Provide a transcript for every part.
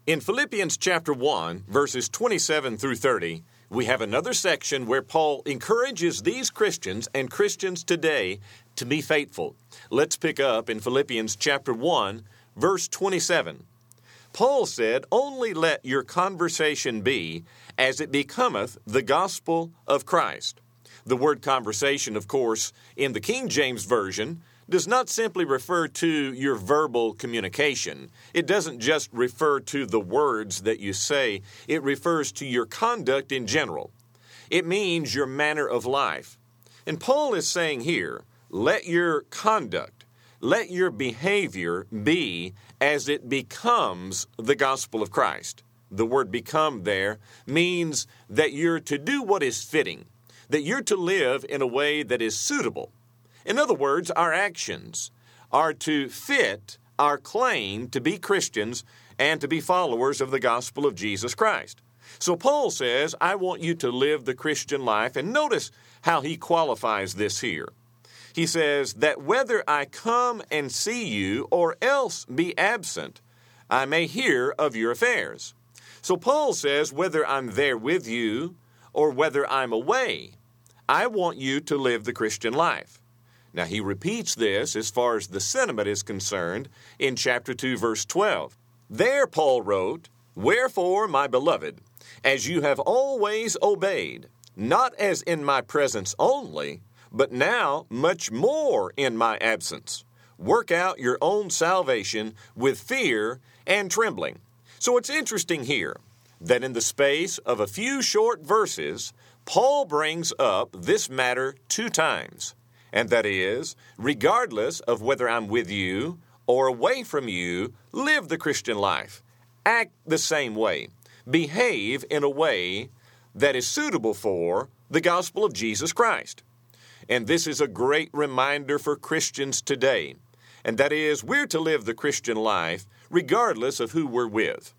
In Philippians chapter 1, verses 27 through 30, we have another section where Paul encourages these Christians and Christians today to be faithful. Let's pick up in Philippians chapter 1, verse 27. Paul said, "Only let your conversation be as it becometh the gospel of Christ." The word conversation, of course, in the King James Version, does not simply refer to your verbal communication. It doesn't just refer to the words that you say. It refers to your conduct in general. It means your manner of life. And Paul is saying here, let your conduct, let your behavior be as it becomes the gospel of Christ. The word become there means that you're to do what is fitting, that you're to live in a way that is suitable. In other words, our actions are to fit our claim to be Christians and to be followers of the gospel of Jesus Christ. So Paul says, I want you to live the Christian life, and notice how he qualifies this here. He says that whether I come and see you or else be absent, I may hear of your affairs. So Paul says, whether I'm there with you or whether I'm away, I want you to live the Christian life. Now, he repeats this as far as the sentiment is concerned in chapter 2, verse 12. There, Paul wrote, "Wherefore, my beloved, as you have always obeyed, not as in my presence only, but now much more in my absence, work out your own salvation with fear and trembling." So it's interesting here that in the space of a few short verses, Paul brings up this matter 2 times. And that is, regardless of whether I'm with you or away from you, live the Christian life. Act the same way. Behave in a way that is suitable for the gospel of Jesus Christ. And this is a great reminder for Christians today. And that is, we're to live the Christian life regardless of who we're with.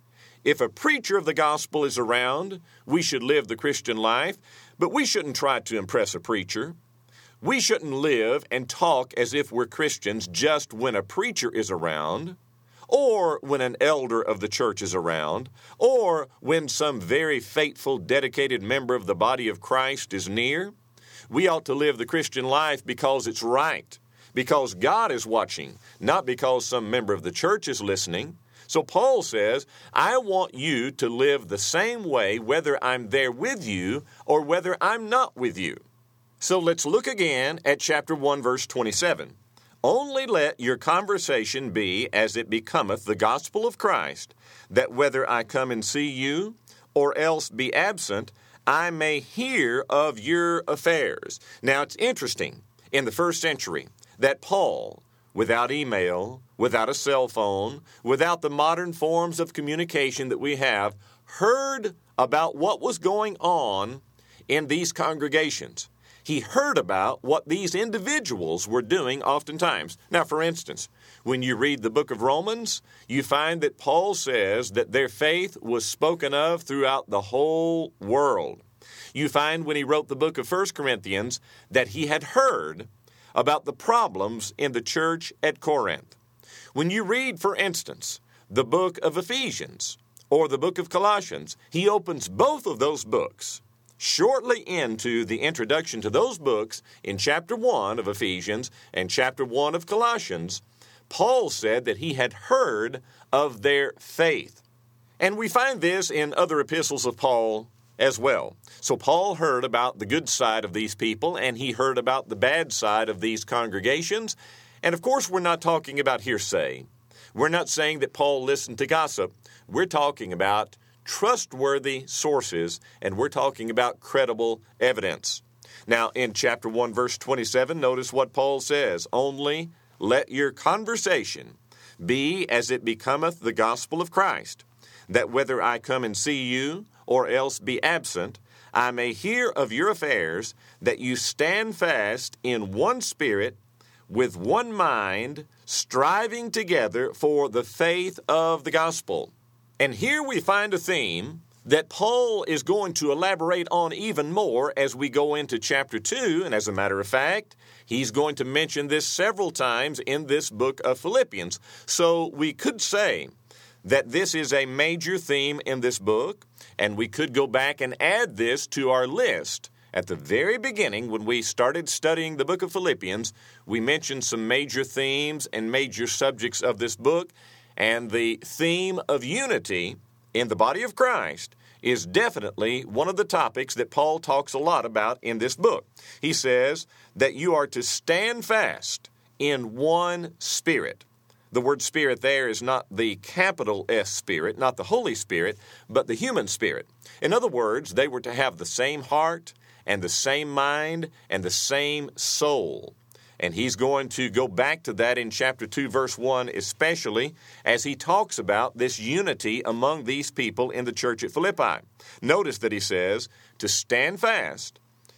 If a preacher of the gospel is around, we should live the Christian life, but we shouldn't try to impress a preacher. We shouldn't live and talk as if we're Christians just when a preacher is around, or when an elder of the church is around, or when some very faithful, dedicated member of the body of Christ is near. We ought to live the Christian life because it's right, because God is watching, not because some member of the church is listening. So Paul says, I want you to live the same way whether I'm there with you or whether I'm not with you. So let's look again at chapter 1, verse 27. Only let your conversation be as it becometh the gospel of Christ, that whether I come and see you or else be absent, I may hear of your affairs. Now it's interesting, in the first century, that Paul, without email, without a cell phone, without the modern forms of communication that we have, heard about what was going on in these congregations. He heard about what these individuals were doing oftentimes. Now, for instance, when you read the book of Romans, you find that Paul says that their faith was spoken of throughout the whole world. You find when he wrote the book of 1 Corinthians that he had heard about the problems in the church at Corinth. When you read, for instance, the book of Ephesians or the book of Colossians, he opens both of those books shortly into the introduction to those books in chapter 1 of Ephesians and chapter 1 of Colossians. Paul said that he had heard of their faith. And we find this in other epistles of Paul as well. So Paul heard about the good side of these people, and he heard about the bad side of these congregations. And of course, we're not talking about hearsay. We're not saying that Paul listened to gossip. We're talking about trustworthy sources, and we're talking about credible evidence. Now, in chapter 1, verse 27, notice what Paul says. Only let your conversation be as it becometh the gospel of Christ, that whether I come and see you or else be absent, I may hear of your affairs, that you stand fast in one spirit, with one mind, striving together for the faith of the gospel. And here we find a theme that Paul is going to elaborate on even more as we go into chapter 2. And as a matter of fact, he's going to mention this several times in this book of Philippians. So we could say that this is a major theme in this book, and we could go back and add this to our list. At the very beginning, when we started studying the book of Philippians, we mentioned some major themes and major subjects of this book, and the theme of unity in the body of Christ is definitely one of the topics that Paul talks a lot about in this book. He says that you are to stand fast in one spirit. The word spirit there is not the capital S Spirit, not the Holy Spirit, but the human spirit. In other words, they were to have the same heart and the same mind and the same soul. And he's going to go back to that in chapter 2, verse 1, especially as he talks about this unity among these people in the church at Philippi. Notice that he says to stand fast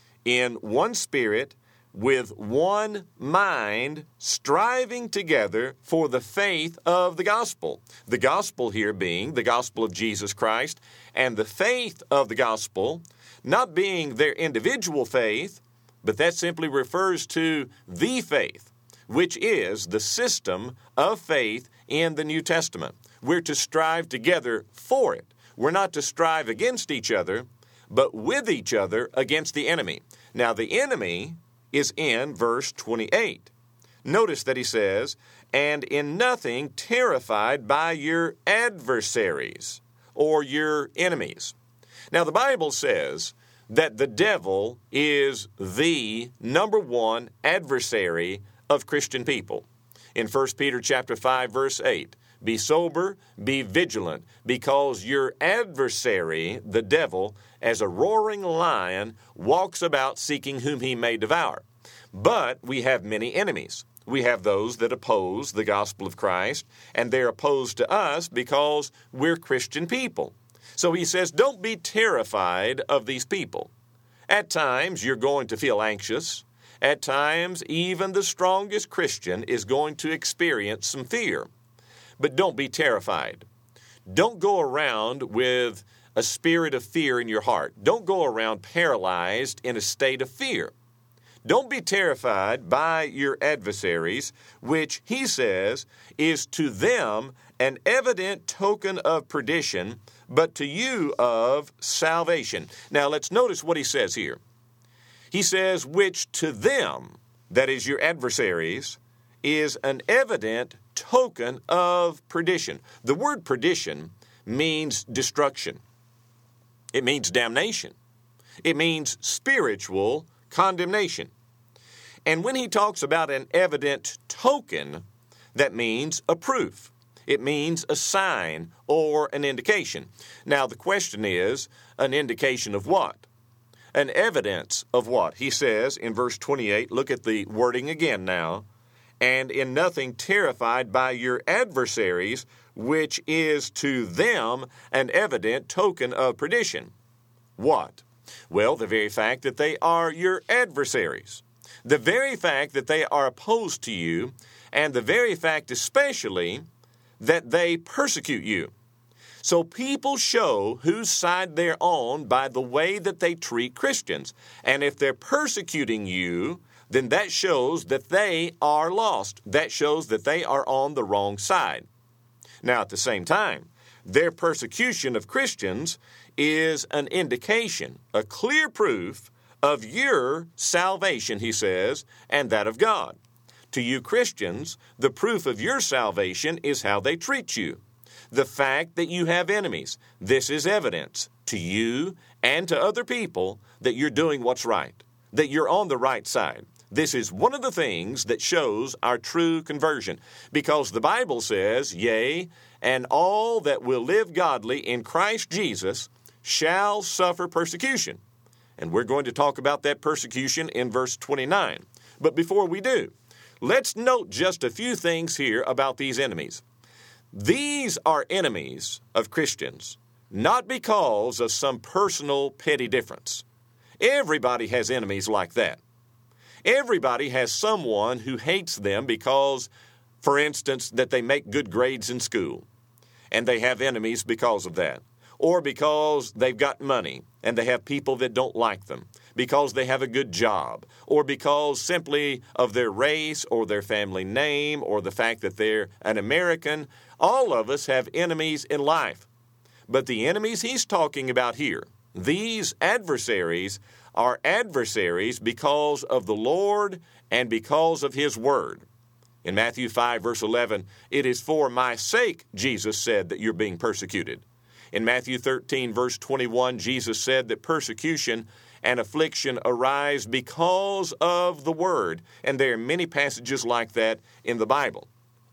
in one spirit, with one mind, striving together for the faith of the gospel. The gospel here being the gospel of Jesus Christ, and the faith of the gospel not being their individual faith, but that simply refers to the faith, which is the system of faith in the New Testament. We're to strive together for it. We're not to strive against each other, but with each other against the enemy. Now, the enemy is in verse 28. Notice that he says, and in nothing terrified by your adversaries or your enemies. Now, the Bible says that the devil is the number one adversary of Christian people. In 1 Peter chapter 5, verse 8, be sober, be vigilant, because your adversary, the devil, as a roaring lion, walks about seeking whom he may devour. But we have many enemies. We have those that oppose the gospel of Christ, and they're opposed to us because we're Christian people. So he says, don't be terrified of these people. At times, you're going to feel anxious. At times, even the strongest Christian is going to experience some fear. But don't be terrified. Don't go around with a spirit of fear in your heart. Don't go around paralyzed in a state of fear. Don't be terrified by your adversaries, which, he says, is to them an evident token of perdition, but to you of salvation. Now, let's notice what he says here. He says, which to them, that is your adversaries, is an evident token of perdition. The word perdition means destruction. It means damnation. It means spiritual condemnation. And when he talks about an evident token, that means a proof. It means a sign or an indication. Now, the question is, an indication of what? An evidence of what? He says in verse 28, look at the wording again now, and in nothing terrified by your adversaries, which is to them an evident token of perdition. What? Well, the very fact that they are your adversaries. The very fact that they are opposed to you, and the very fact especially that they persecute you. So people show whose side they're on by the way that they treat Christians. And if they're persecuting you, then that shows that they are lost. That shows that they are on the wrong side. Now, at the same time, their persecution of Christians is an indication, a clear proof of your salvation, he says, and that of God. To you Christians, the proof of your salvation is how they treat you. The fact that you have enemies, this is evidence to you and to other people that you're doing what's right, that you're on the right side. This is one of the things that shows our true conversion, because the Bible says, yea, and all that will live godly in Christ Jesus shall suffer persecution. And we're going to talk about that persecution in verse 29. But before we do, let's note just a few things here about these enemies. These are enemies of Christians, not because of some personal petty difference. Everybody has enemies like that. Everybody has someone who hates them because, for instance, that they make good grades in school, and they have enemies because of that. Or because they've got money and they have people that don't like them. because they have a good job, or because simply of their race or their family name or the fact that they're an American. All of us have enemies in life. But the enemies he's talking about here, these adversaries, are adversaries because of the Lord and because of His Word. In Matthew 5, verse 11, it is for my sake, Jesus said, that you're being persecuted. In Matthew 13, verse 21, Jesus said that persecution and affliction arise because of the Word. And there are many passages like that in the Bible.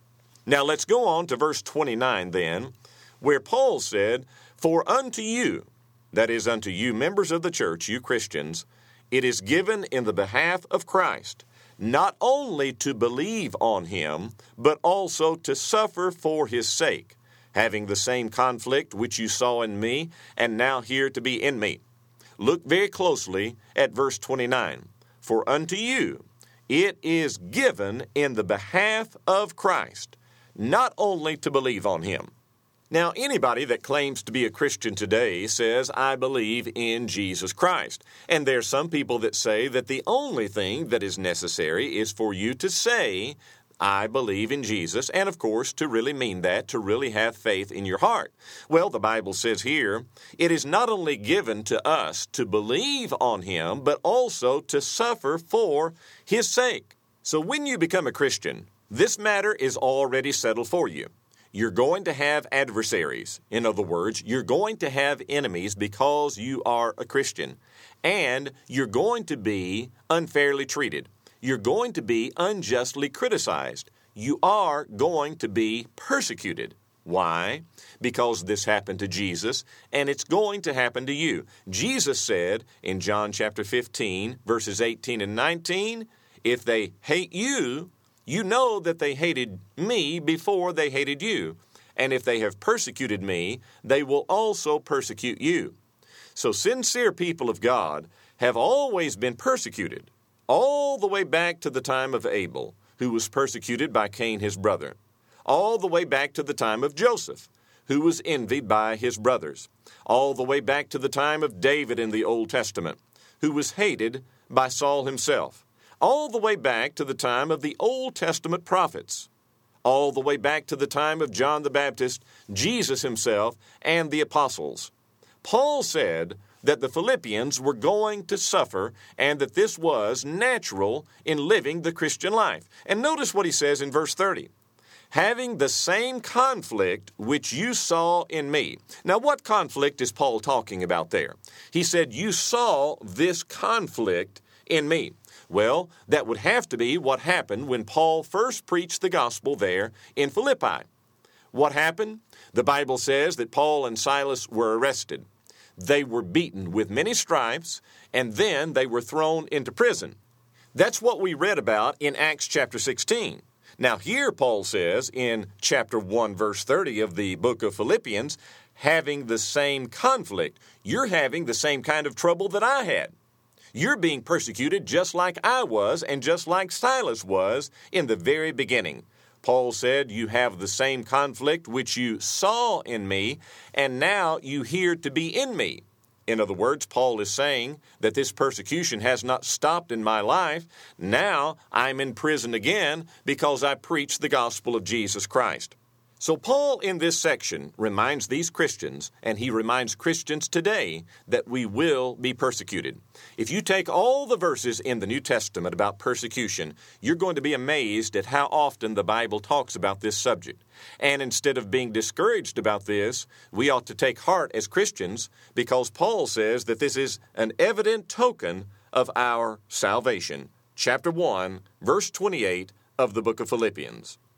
Now let's go on to verse 29 then, where Paul said, for unto you, that is unto you members of the church, you Christians, it is given in the behalf of Christ, not only to believe on Him, but also to suffer for His sake, having the same conflict which you saw in me, and now here to be in me. Look very closely at verse 29. For unto you it is given in the behalf of Christ, not only to believe on Him. Now, anybody that claims to be a Christian today says, I believe in Jesus Christ. And there are some people that say that the only thing that is necessary is for you to say, I believe in Jesus, and of course, to really mean that, to really have faith in your heart. Well, the Bible says here, it is not only given to us to believe on Him, but also to suffer for His sake. So when you become a Christian, this matter is already settled for you. You're going to have adversaries. In other words, you're going to have enemies because you are a Christian. And you're going to be unfairly treated. You're going to be unjustly criticized. You are going to be persecuted. Why? Because this happened to Jesus, and it's going to happen to you. Jesus said in John chapter 15, verses 18 and 19, if they hate you, you know that they hated me before they hated you. And if they have persecuted me, they will also persecute you. So sincere people of God have always been persecuted, all the way back to the time of Abel, who was persecuted by Cain his brother, all the way back to the time of Joseph, who was envied by his brothers, all the way back to the time of David in the Old Testament, who was hated by Saul himself, all the way back to the time of the Old Testament prophets, all the way back to the time of John the Baptist, Jesus himself, and the apostles. Paul said that the Philippians were going to suffer and that this was natural in living the Christian life. And notice what he says in verse 30. Having the same conflict which you saw in me. Now, what conflict is Paul talking about there? He said, you saw this conflict in me. Well, that would have to be what happened when Paul first preached the gospel there in Philippi. What happened? The Bible says that Paul and Silas were arrested. They were beaten with many stripes, and then they were thrown into prison. That's what we read about in Acts chapter 16. Now here Paul says in chapter 1, verse 30 of the book of Philippians, having the same conflict. You're having the same kind of trouble that I had. You're being persecuted just like I was and just like Silas was in the very beginning. Paul said, you have the same conflict which you saw in me, and now you hear to be in me. In other words, Paul is saying that this persecution has not stopped in my life. Now I'm in prison again because I preach the gospel of Jesus Christ. So Paul in this section reminds these Christians, and he reminds Christians today, that we will be persecuted. If you take all the verses in the New Testament about persecution, you're going to be amazed at how often the Bible talks about this subject. And instead of being discouraged about this, we ought to take heart as Christians, because Paul says that this is an evident token of our salvation. Chapter 1, verse 28 of the book of Philippians.